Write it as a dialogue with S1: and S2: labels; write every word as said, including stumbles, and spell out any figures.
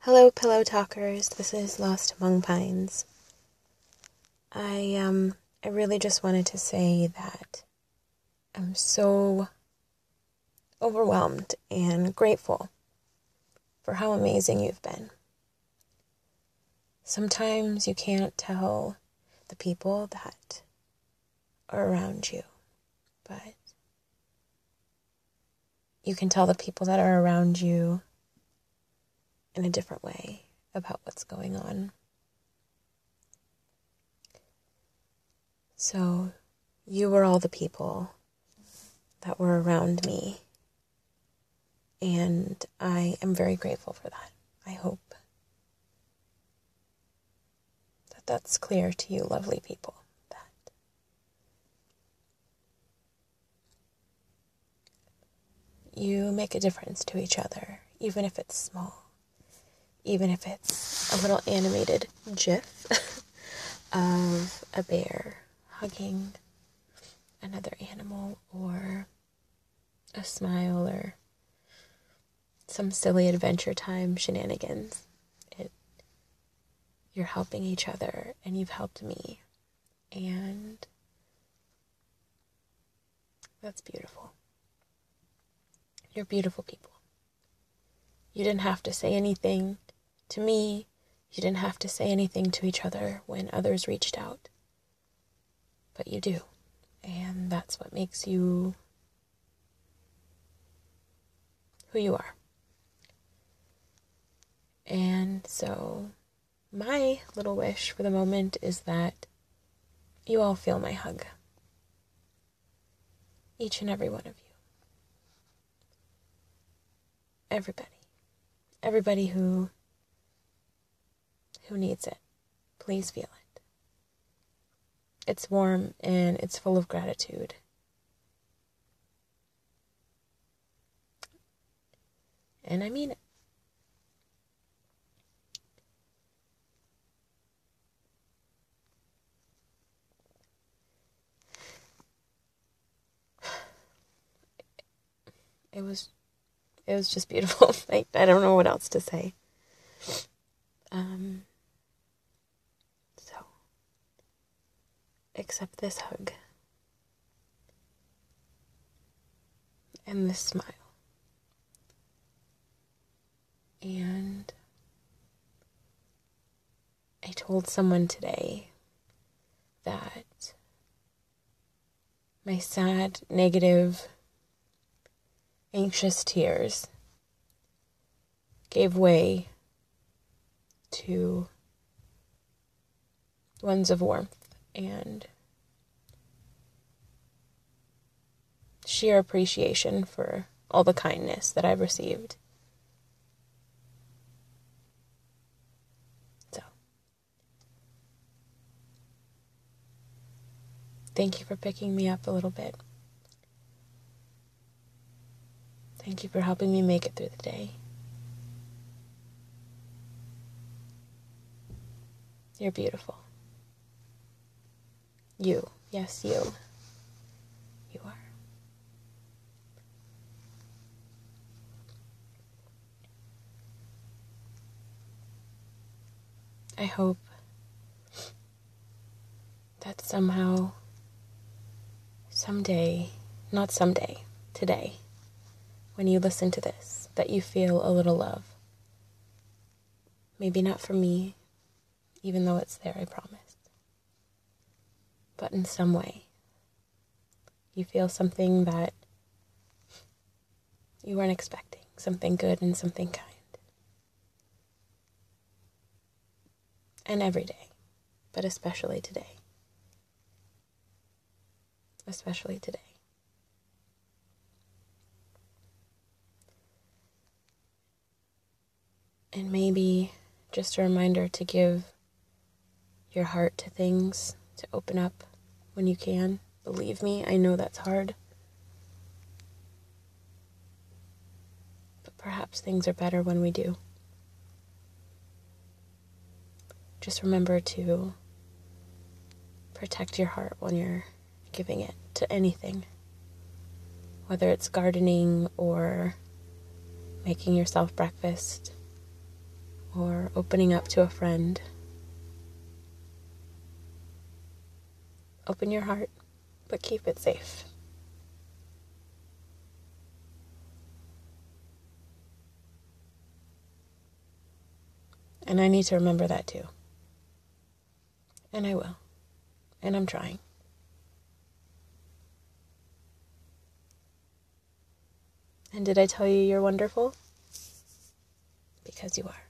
S1: Hello, Pillow Talkers. This is Lost Among Pines. I, um, I really just wanted to say that I'm so overwhelmed and grateful for how amazing you've been. Sometimes you can't tell the people that are around you, but you can tell the people that are around you in a different way about what's going on. So, you were all the people that were around me, and I am very grateful for that. I hope that that's clear to you, lovely people, that you make a difference to each other, even if it's small. Even if it's a little animated gif of a bear hugging another animal, or a smile, or some silly Adventure Time shenanigans. It, you're helping each other, and you've helped me, and that's beautiful. You're beautiful people. You didn't have to say anything to me. You didn't have to say anything to each other when others reached out. But you do. And that's what makes you who you are. And so my little wish for the moment is that you all feel my hug. Each and every one of you. Everybody. Everybody who who needs it. Please feel it. It's warm and it's full of gratitude. And I mean it. It was it was just beautiful. I, I don't know what else to say. Um so accept this hug and this smile. And I told someone today that my sad, negative, anxious tears gave way to ones of warmth and sheer appreciation for all the kindness that I've received. So, thank you for picking me up a little bit. Thank you for helping me make it through the day. You're beautiful. You. Yes, you. You are. I hope that somehow, someday, not someday, today, when you listen to this, that you feel a little love. Maybe not from me, even though it's there, I promise. But in some way, you feel something that you weren't expecting, something good and something kind. And every day, but especially today. Especially today. And maybe just a reminder to give your heart to things, to open up when you can. Believe me, I know that's hard. But perhaps things are better when we do. Just remember to protect your heart when you're giving it to anything. Whether it's gardening or making yourself breakfast or opening up to a friend. Open your heart, but keep it safe. And I need to remember that too. And I will. And I'm trying. And did I tell you you're wonderful? Because you are.